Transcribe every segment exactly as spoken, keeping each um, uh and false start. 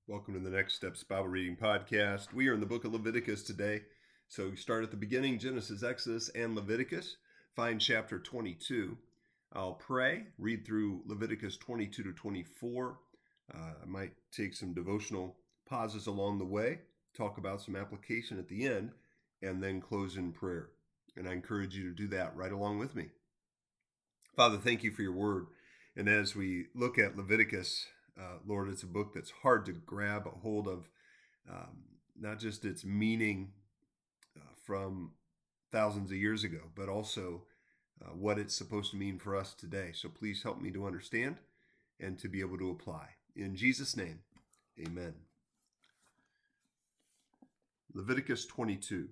Welcome to the Next Steps Bible Reading Podcast. We are in the book of Leviticus today. So we start at the beginning, Genesis, Exodus, and Leviticus. Find chapter twenty-two. I'll pray, read through Leviticus twenty-two to twenty-four. Uh, I might take some devotional pauses along the way, talk about some application at the end, and then close in prayer. And I encourage you to do that right along with me. Father, thank you for your word. And as we look at Leviticus, Uh, Lord, it's a book that's hard to grab a hold of, um, not just its meaning uh, from thousands of years ago, but also uh, what it's supposed to mean for us today. So please help me to understand and to be able to apply. In Jesus' name, amen. Leviticus twenty-two.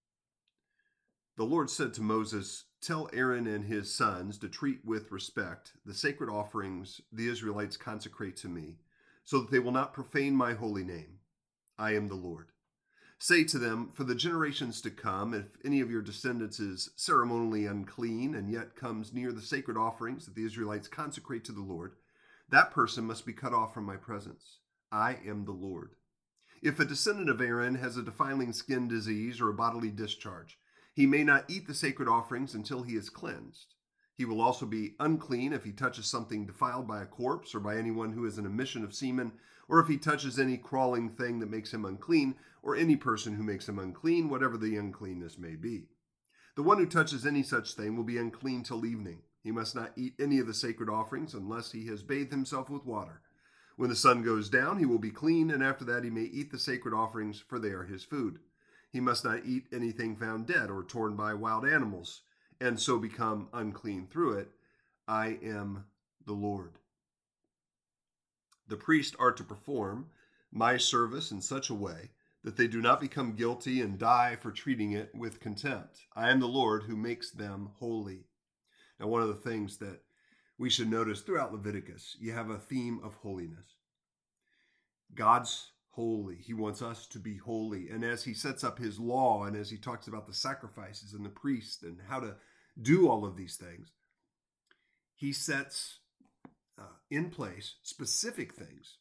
The Lord said to Moses, "Tell Aaron and his sons to treat with respect the sacred offerings the Israelites consecrate to me, so that they will not profane my holy name. I am the Lord. Say to them, for the generations to come, if any of your descendants is ceremonially unclean and yet comes near the sacred offerings that the Israelites consecrate to the Lord, that person must be cut off from my presence. I am the Lord. If a descendant of Aaron has a defiling skin disease or a bodily discharge, he may not eat the sacred offerings until he is cleansed. He will also be unclean if he touches something defiled by a corpse or by anyone who has an emission of semen, or if he touches any crawling thing that makes him unclean, or any person who makes him unclean, whatever the uncleanness may be. The one who touches any such thing will be unclean till evening. He must not eat any of the sacred offerings unless he has bathed himself with water. When the sun goes down, he will be clean, and after that he may eat the sacred offerings, for they are his food. He must not eat anything found dead or torn by wild animals, and so become unclean through it. I am the Lord. The priests are to perform my service in such a way that they do not become guilty and die for treating it with contempt. I am the Lord who makes them holy." Now, one of the things that we should notice throughout Leviticus, you have a theme of holiness. God's holy. He wants us to be holy. And as he sets up his law and as he talks about the sacrifices and the priest and how to do all of these things, he sets uh, in place specific things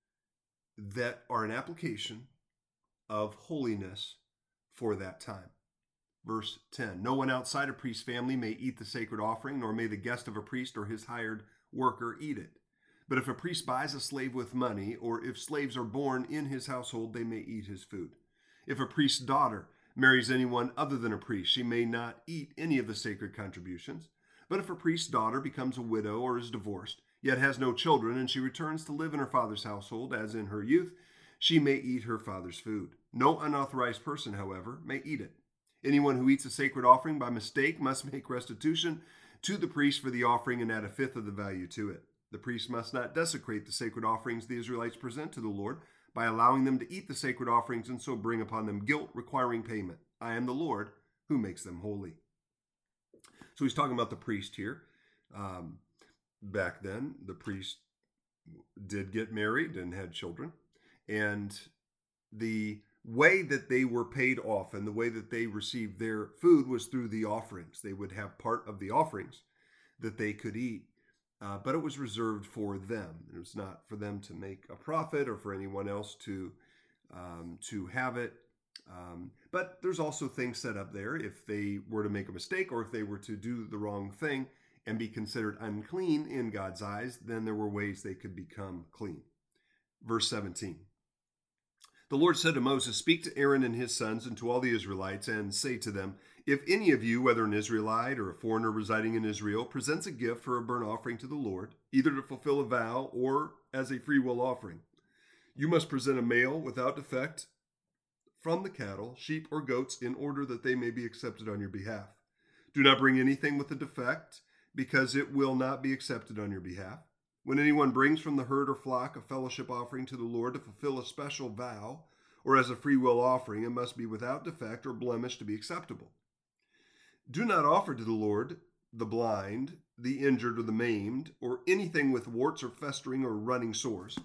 that are an application of holiness for that time. Verse ten, no one outside a priest's family may eat the sacred offering, nor may the guest of a priest or his hired worker eat it. But if a priest buys a slave with money, or if slaves are born in his household, they may eat his food. If a priest's daughter marries anyone other than a priest, she may not eat any of the sacred contributions. But if a priest's daughter becomes a widow or is divorced, yet has no children, and she returns to live in her father's household, as in her youth, she may eat her father's food. No unauthorized person, however, may eat it. Anyone who eats a sacred offering by mistake must make restitution to the priest for the offering and add a fifth of the value to it. The priest must not desecrate the sacred offerings the Israelites present to the Lord by allowing them to eat the sacred offerings and so bring upon them guilt requiring payment. I am the Lord who makes them holy. So he's talking about the priest here. Um, back then, the priest did get married and had children. And the way that they were paid off and the way that they received their food was through the offerings. They would have part of the offerings that they could eat. Uh, but it was reserved for them. It was not for them to make a profit or for anyone else to um, to have it. Um, but there's also things set up there. If they were to make a mistake or if they were to do the wrong thing and be considered unclean in God's eyes, then there were ways they could become clean. Verse seventeen. The Lord said to Moses, "Speak to Aaron and his sons and to all the Israelites and say to them, if any of you, whether an Israelite or a foreigner residing in Israel, presents a gift for a burnt offering to the Lord, either to fulfill a vow or as a freewill offering, you must present a male without defect from the cattle, sheep, or goats in order that they may be accepted on your behalf. Do not bring anything with a defect, because it will not be accepted on your behalf. When anyone brings from the herd or flock a fellowship offering to the Lord to fulfill a special vow or as a freewill offering, it must be without defect or blemish to be acceptable. Do not offer to the Lord the blind, the injured, or the maimed, or anything with warts or festering or running sores.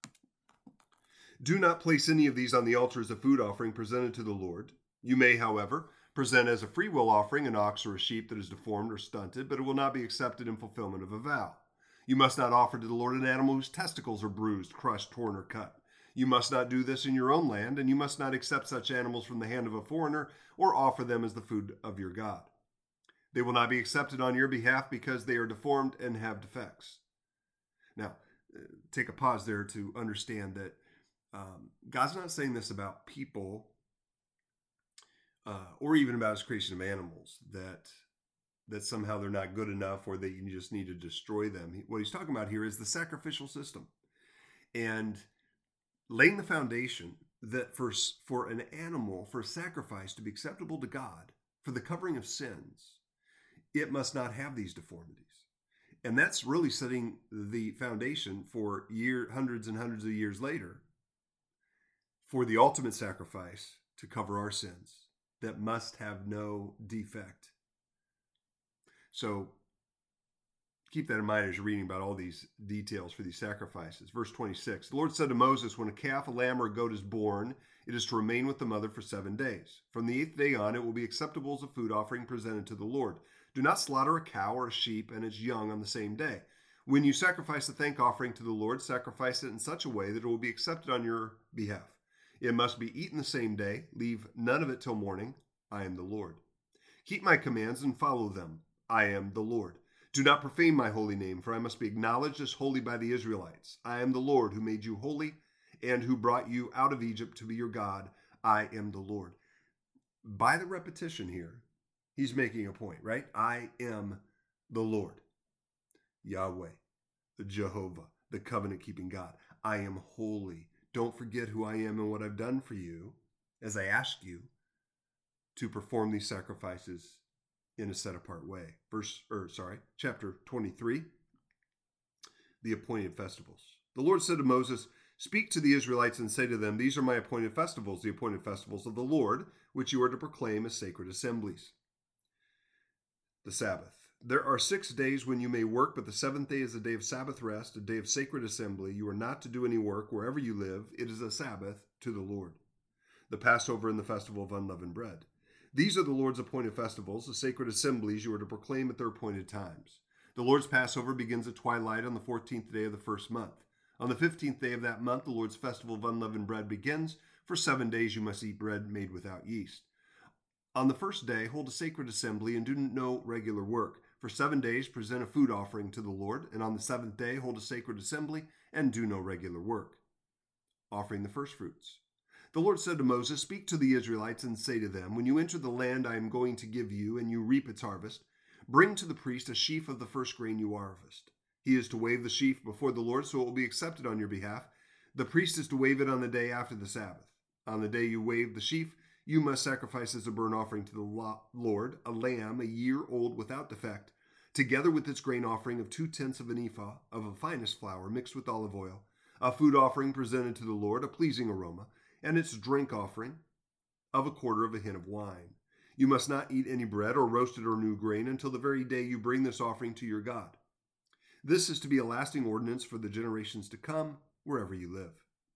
Do not place any of these on the altar as a food offering presented to the Lord. You may, however, present as a freewill offering an ox or a sheep that is deformed or stunted, but it will not be accepted in fulfillment of a vow. You must not offer to the Lord an animal whose testicles are bruised, crushed, torn, or cut. You must not do this in your own land, and you must not accept such animals from the hand of a foreigner or offer them as the food of your God. They will not be accepted on your behalf because they are deformed and have defects. Now, take a pause there to understand that um, God's not saying this about people uh, or even about his creation of animals, that that somehow they're not good enough or that you just need to destroy them. What he's talking about here is the sacrificial system and laying the foundation that for, for an animal, for sacrifice to be acceptable to God, for the covering of sins, it must not have these deformities. And that's really setting the foundation for year, hundreds and hundreds of years later for the ultimate sacrifice to cover our sins that must have no defect. So keep that in mind as you're reading about all these details for these sacrifices. Verse twenty-six, the Lord said to Moses, when a calf, a lamb, or a goat is born, it is to remain with the mother for seven days. From the eighth day on, it will be acceptable as a food offering presented to the Lord. Do not slaughter a cow or a sheep and its young on the same day. When you sacrifice a thank offering to the Lord, sacrifice it in such a way that it will be accepted on your behalf. It must be eaten the same day. Leave none of it till morning. I am the Lord. Keep my commands and follow them. I am the Lord. Do not profane my holy name, for I must be acknowledged as holy by the Israelites. I am the Lord who made you holy and who brought you out of Egypt to be your God. I am the Lord. By the repetition here, he's making a point, right? I am the Lord, Yahweh, the Jehovah, the covenant-keeping God. I am holy. Don't forget who I am and what I've done for you as I ask you to perform these sacrifices in a set-apart way. Verse, or sorry, chapter twenty-three, the appointed festivals. The Lord said to Moses, speak to the Israelites and say to them, these are my appointed festivals, the appointed festivals of the Lord, which you are to proclaim as sacred assemblies. The Sabbath. There are six days when you may work, but the seventh day is a day of Sabbath rest, a day of sacred assembly. You are not to do any work wherever you live. It is a Sabbath to the Lord. The Passover and the festival of unleavened bread. These are the Lord's appointed festivals, the sacred assemblies you are to proclaim at their appointed times. The Lord's Passover begins at twilight on the fourteenth day of the first month. On the fifteenth day of that month, the Lord's festival of unleavened bread begins. For seven days you must eat bread made without yeast. On the first day, hold a sacred assembly and do no regular work. For seven days, present a food offering to the Lord, and on the seventh day, hold a sacred assembly and do no regular work. Offering the first fruits. The Lord said to Moses, speak to the Israelites and say to them, when you enter the land I am going to give you and you reap its harvest, bring to the priest a sheaf of the first grain you harvest. He is to wave the sheaf before the Lord, so it will be accepted on your behalf. The priest is to wave it on the day after the Sabbath. On the day you wave the sheaf, you must sacrifice as a burnt offering to the Lord a lamb a year old without defect, together with its grain offering of two-tenths of an ephah of the finest flour mixed with olive oil, a food offering presented to the Lord, a pleasing aroma, and its drink offering of a quarter of a hin of wine. You must not eat any bread or roasted or new grain until the very day you bring this offering to your God. This is to be a lasting ordinance for the generations to come, wherever you live.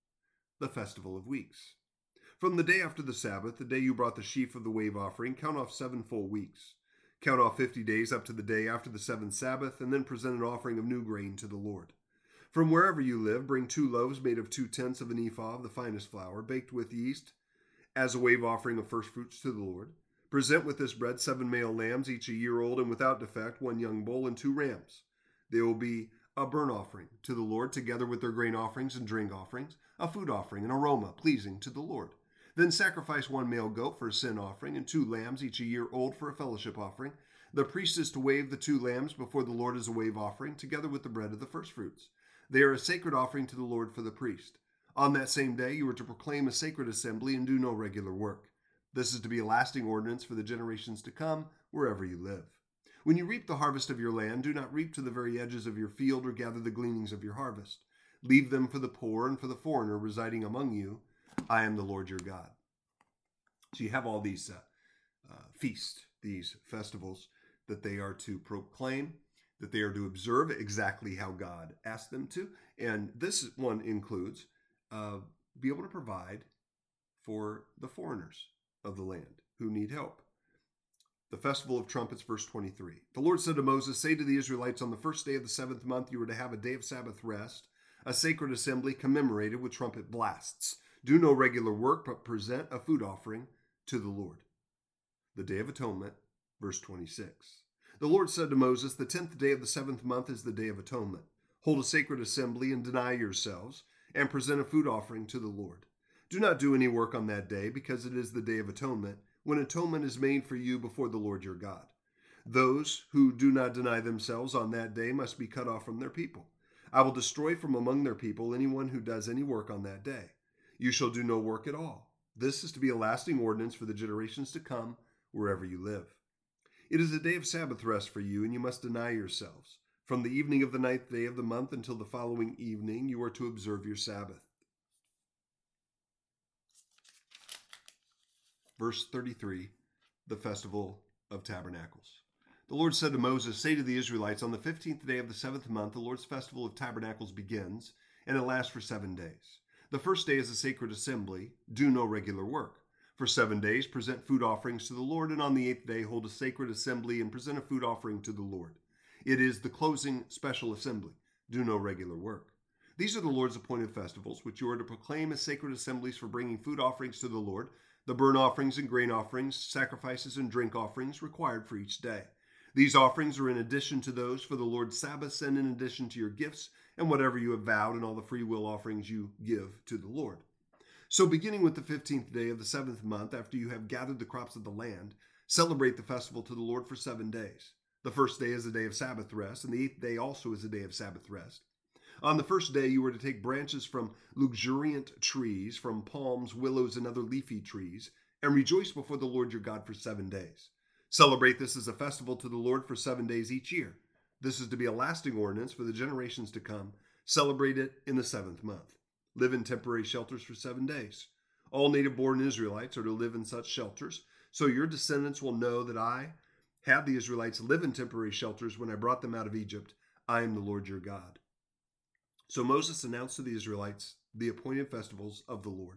The Festival of Weeks. From the day after the Sabbath, the day you brought the sheaf of the wave offering, count off seven full weeks. Count off fifty days up to the day after the seventh Sabbath, and then present an offering of new grain to the Lord. From wherever you live, bring two loaves made of two-tenths of an ephah of the finest flour, baked with yeast, as a wave offering of first fruits to the Lord. Present with this bread seven male lambs, each a year old and without defect, one young bull and two rams. They will be a burnt offering to the Lord, together with their grain offerings and drink offerings, a food offering, an aroma pleasing to the Lord. Then sacrifice one male goat for a sin offering, and two lambs, each a year old, for a fellowship offering. The priest is to wave the two lambs before the Lord as a wave offering, together with the bread of the first fruits. They are a sacred offering to the Lord for the priest. On that same day you are to proclaim a sacred assembly and do no regular work. This is to be a lasting ordinance for the generations to come, wherever you live. When you reap the harvest of your land, do not reap to the very edges of your field or gather the gleanings of your harvest. Leave them for the poor and for the foreigner residing among you. I am the Lord your God. So you have all these uh, uh, feasts, these festivals that they are to proclaim, that they are to observe exactly how God asked them to. And this one includes uh, be able to provide for the foreigners of the land who need help. The Festival of Trumpets, verse twenty-three. The Lord said to Moses, say to the Israelites, on the first day of the seventh month, you are to have a day of Sabbath rest, a sacred assembly commemorated with trumpet blasts. Do no regular work, but present a food offering to the Lord. The Day of Atonement, verse twenty-six. The Lord said to Moses, the tenth day of the seventh month is the Day of Atonement. Hold a sacred assembly and deny yourselves, and present a food offering to the Lord. Do not do any work on that day, because it is the Day of Atonement, when atonement is made for you before the Lord your God. Those who do not deny themselves on that day must be cut off from their people. I will destroy from among their people anyone who does any work on that day. You shall do no work at all. This is to be a lasting ordinance for the generations to come, wherever you live. It is a day of Sabbath rest for you, and you must deny yourselves. From the evening of the ninth day of the month until the following evening, you are to observe your Sabbath. Verse thirty-three, the Festival of Tabernacles. The Lord said to Moses, say to the Israelites, on the fifteenth day of the seventh month, the Lord's Festival of Tabernacles begins, and it lasts for seven days. The first day is a sacred assembly. Do no regular work. For seven days, present food offerings to the Lord, and on the eighth day, hold a sacred assembly and present a food offering to the Lord. It is the closing special assembly. Do no regular work. These are the Lord's appointed festivals, which you are to proclaim as sacred assemblies for bringing food offerings to the Lord, the burnt offerings and grain offerings, sacrifices and drink offerings required for each day. These offerings are in addition to those for the Lord's Sabbaths and in addition to your gifts and whatever you have vowed and all the free will offerings you give to the Lord. So beginning with the fifteenth day of the seventh month, after you have gathered the crops of the land, celebrate the festival to the Lord for seven days. The first day is a day of Sabbath rest, and the eighth day also is a day of Sabbath rest. On the first day you are to take branches from luxuriant trees, from palms, willows, and other leafy trees, and rejoice before the Lord your God for seven days. Celebrate this as a festival to the Lord for seven days each year. This is to be a lasting ordinance for the generations to come. Celebrate it in the seventh month. Live in temporary shelters for seven days. All native-born Israelites are to live in such shelters, so your descendants will know that I had the Israelites live in temporary shelters when I brought them out of Egypt. I am the Lord your God. So Moses announced to the Israelites the appointed festivals of the Lord.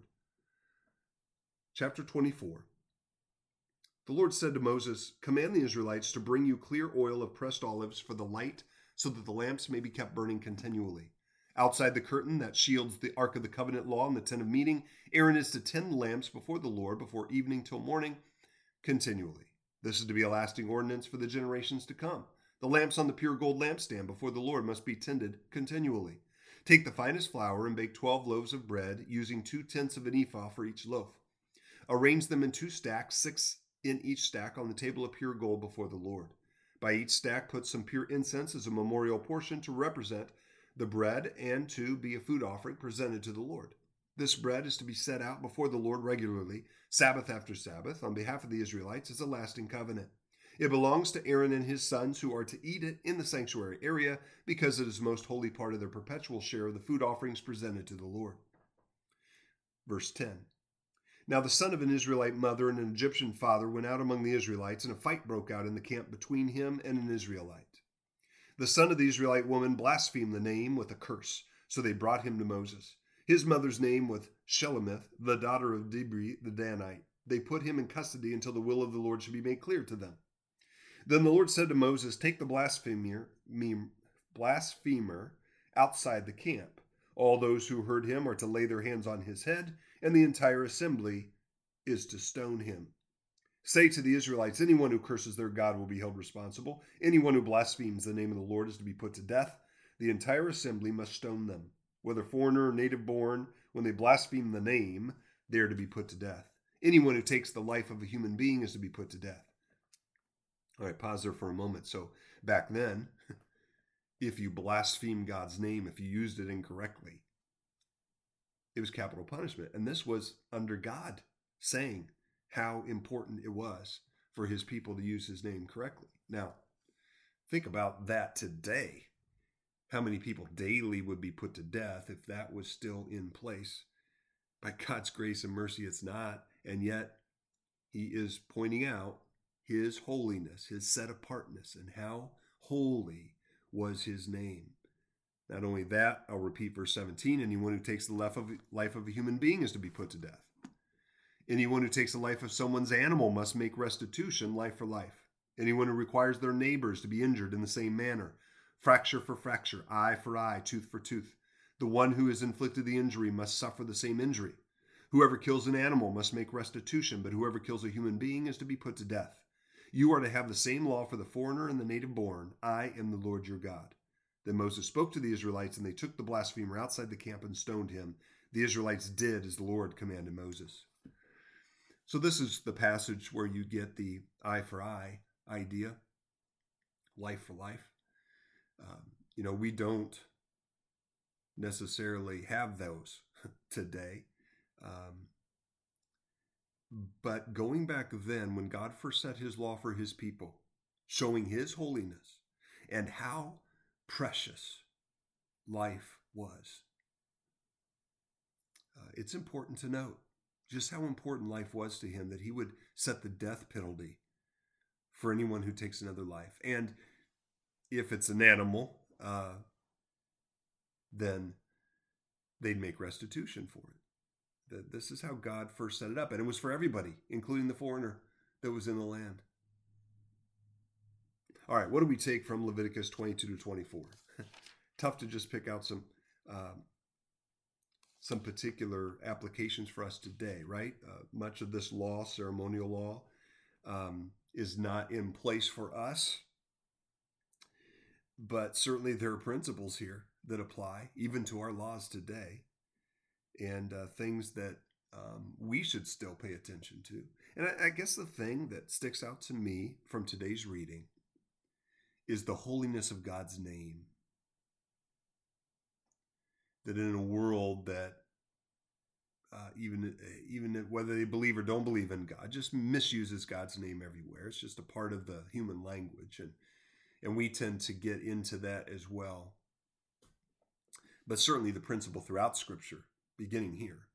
Chapter twenty-four. The Lord said to Moses, command the Israelites to bring you clear oil of pressed olives for the light, so that the lamps may be kept burning continually. Outside the curtain that shields the Ark of the Covenant law and the tent of meeting, Aaron is to tend lamps before the Lord, before evening till morning, continually. This is to be a lasting ordinance for the generations to come. The lamps on the pure gold lampstand before the Lord must be tended continually. Take the finest flour and bake twelve loaves of bread, using two-tenths of an ephah for each loaf. Arrange them in two stacks, six in each stack, on the table of pure gold before the Lord. By each stack put some pure incense as a memorial portion to represent the bread and to be a food offering presented to the Lord. This bread is to be set out before the Lord regularly, Sabbath after Sabbath, on behalf of the Israelites as a lasting covenant. It belongs to Aaron and his sons, who are to eat it in the sanctuary area, because it is the most holy part of their perpetual share of the food offerings presented to the Lord. Verse ten. Now the son of an Israelite mother and an Egyptian father went out among the Israelites, and a fight broke out in the camp between him and an Israelite. The son of the Israelite woman blasphemed the name with a curse, so they brought him to Moses. His mother's name was Shelomith, the daughter of Dibri the Danite. They put him in custody until the will of the Lord should be made clear to them. Then the Lord said to Moses, take the blasphemer, blasphemer outside the camp. All those who heard him are to lay their hands on his head, and the entire assembly is to stone him. Say to the Israelites, anyone who curses their God will be held responsible. Anyone who blasphemes the name of the Lord is to be put to death. The entire assembly must stone them. Whether foreigner or native born, when they blaspheme the name, they are to be put to death. Anyone who takes the life of a human being is to be put to death. All right, pause there for a moment. So back then, if you blaspheme God's name, if you used it incorrectly, it was capital punishment. And this was under God saying how important it was for his people to use his name correctly. Now, think about that today. How many people daily would be put to death if that was still in place? By God's grace and mercy, it's not. And yet, he is pointing out his holiness, his set-apartness, and how holy was his name. Not only that, I'll repeat verse seventeen, anyone who takes the life of, life of a human being is to be put to death. Anyone who takes the life of someone's animal must make restitution, life for life. Anyone who requires their neighbors to be injured in the same manner, fracture for fracture, eye for eye, tooth for tooth. The one who has inflicted the injury must suffer the same injury. Whoever kills an animal must make restitution, but whoever kills a human being is to be put to death. You are to have the same law for the foreigner and the native born. I am the Lord your God." Then Moses spoke to the Israelites, and they took the blasphemer outside the camp and stoned him. The Israelites did as the Lord commanded Moses. So this is the passage where you get the eye for eye idea, life for life. Um, you know, we don't necessarily have those today. Um, but going back then, when God first set his law for his people, showing his holiness and how precious life was, uh, it's important to note just how important life was to him, that he would set the death penalty for anyone who takes another life. And if it's an animal, uh, then they'd make restitution for it. That this is how God first set it up. And it was for everybody, including the foreigner that was in the land. All right, what do we take from Leviticus twenty-two to twenty-four? Tough to just pick out some um, some particular applications for us today, right? Uh, much of this law, ceremonial law, um, is not in place for us. But certainly there are principles here that apply even to our laws today, and uh, things that um, we should still pay attention to. And I, I guess the thing that sticks out to me from today's reading is the holiness of God's name. That in a world that uh, even even whether they believe or don't believe in God, just misuses God's name everywhere. It's just a part of the human language, and and we tend to get into that as well. But certainly the principle throughout Scripture, beginning here,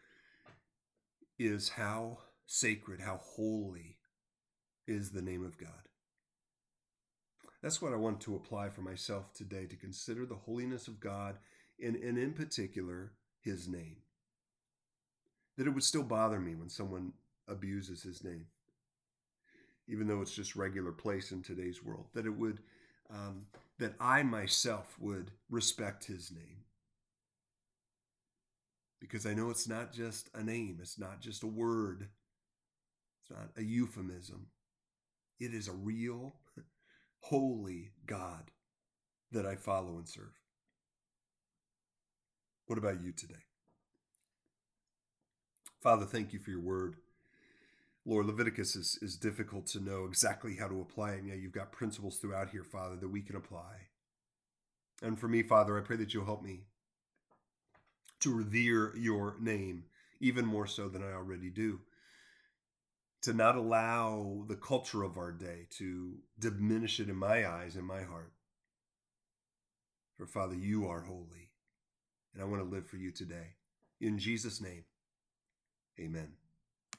is how sacred, how holy is the name of God. That's what I want to apply for myself today, to consider the holiness of God, and, and in particular, his name. That it would still bother me when someone abuses his name, even though it's just regular place in today's world. That it would, um, that I myself would respect his name. Because I know it's not just a name, it's not just a word, it's not a euphemism. It is a real, holy God that I follow and serve. What about you today? Father, thank you for your word. Lord, Leviticus is, is difficult to know exactly how to apply it, and yet you've got principles throughout here, Father, that we can apply. And for me, Father, I pray that you'll help me to revere your name even more so than I already do. To not allow the culture of our day to diminish it in my eyes and my heart. For Father, you are holy, and I want to live for you today. In Jesus' name, amen.